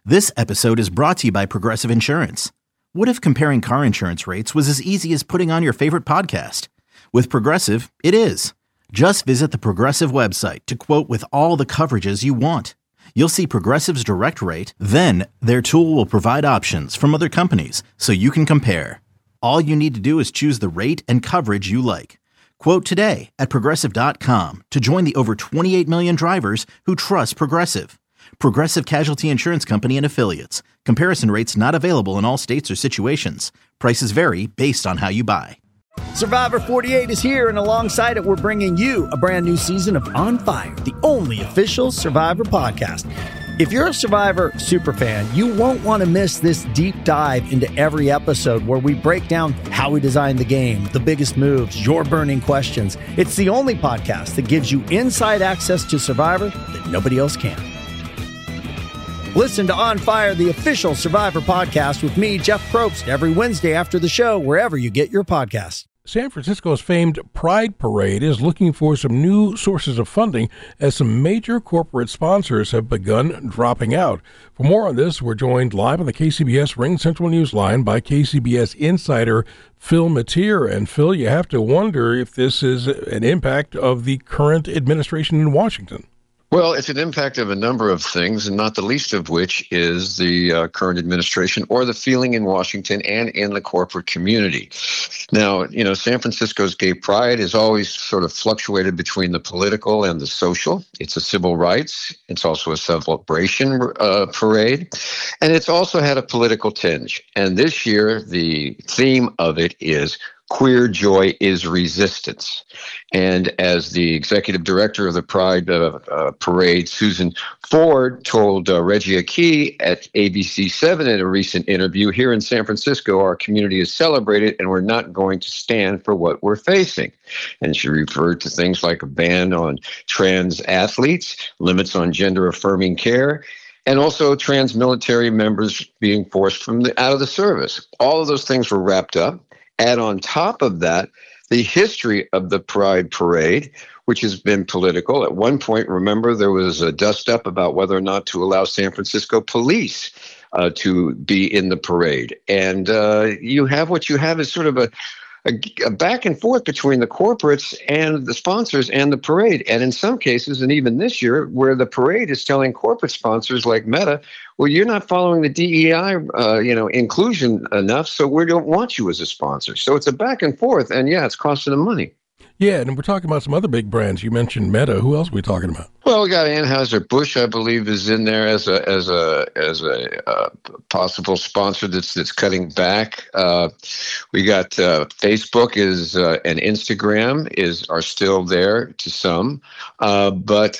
This episode is brought to you by Progressive Insurance. What if comparing car insurance rates was as easy as putting on your favorite podcast? With Progressive, it is. Just visit the Progressive website to quote with all the coverages you want. You'll see Progressive's direct rate, then their tool will provide options from other companies so you can compare. All you need to do is choose the rate and coverage you like. Quote today at Progressive.com to join the over 28 million drivers who trust Progressive. Progressive Casualty Insurance Company and Affiliates. Comparison rates not available in all states or situations. Prices vary based on how you buy. Survivor 48 is here, and alongside it, we're bringing you a brand new season of On Fire, the only official Survivor podcast. If you're a Survivor superfan, you won't want to miss this deep dive into every episode where we break down how we designed the game, the biggest moves, your burning questions. It's the only podcast that gives you inside access to Survivor that nobody else can. Listen to On Fire, the official Survivor podcast with me, Jeff Probst, every Wednesday after the show, wherever you get your podcasts. San Francisco's famed Pride Parade is looking for some new sources of funding as some major corporate sponsors have begun dropping out. For more on this, we're joined live on the KCBS Ring Central News line by KCBS insider Phil Matier. And Phil, you have to wonder if this is an impact of the current administration in Washington. Well, it's an impact of a number of things, and not the least of which is the current administration or the feeling in Washington and in the corporate community. Now, San Francisco's Gay Pride has always sort of fluctuated between the political and the social. It's a civil rights. It's also a celebration parade. And it's also had a political tinge. And this year, the theme of it is Queer Joy is Resistance. And as the executive director of the Pride Parade, Susan Ford, told Regia Key at ABC7 in a recent interview, here in San Francisco, our community is celebrated and we're not going to stand for what we're facing. And she referred to things like a ban on trans athletes, limits on gender-affirming care, and also trans military members being forced out of the service. All of those things were wrapped up. Add on top of that, the history of the Pride Parade, which has been political. At one point, remember, there was a dust-up about whether or not to allow San Francisco police to be in the parade. And you have what you have is sort of a back and forth between the corporates and the sponsors and the parade. And in some cases, and even this year, where the parade is telling corporate sponsors like Meta, well, you're not following the DEI, inclusion enough, so we don't want you as a sponsor. So it's a back and forth, and yeah, it's costing them money. Yeah, and we're talking about some other big brands. You mentioned Meta. Who else are we talking about? Well, we got Anheuser-Busch, I believe, is in there as a possible sponsor that's cutting back. We got Facebook and Instagram are still there to some, but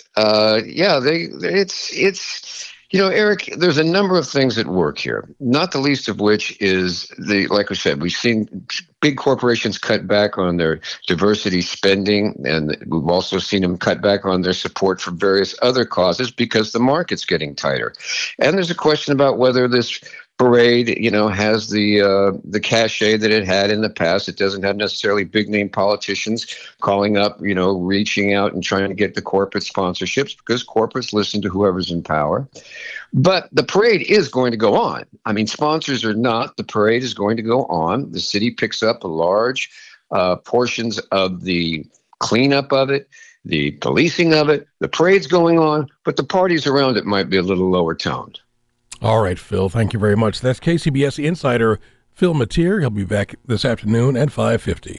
it's. Eric, there's a number of things at work here, not the least of which is like we said, we've seen big corporations cut back on their diversity spending, and we've also seen them cut back on their support for various other causes because the market's getting tighter. And there's a question about whether this parade, has the cachet that it had in the past. It doesn't have necessarily big name politicians calling up, reaching out and trying to get the corporate sponsorships because corporates listen to whoever's in power. But the parade is going to go on. I mean, sponsors or not, the parade is going to go on. The city picks up a large portions of the cleanup of it, the policing of it. The parade's going on, but the parties around it might be a little lower toned. All right, Phil, thank you very much. That's KCBS insider Phil Matier. He'll be back this afternoon at 5:50.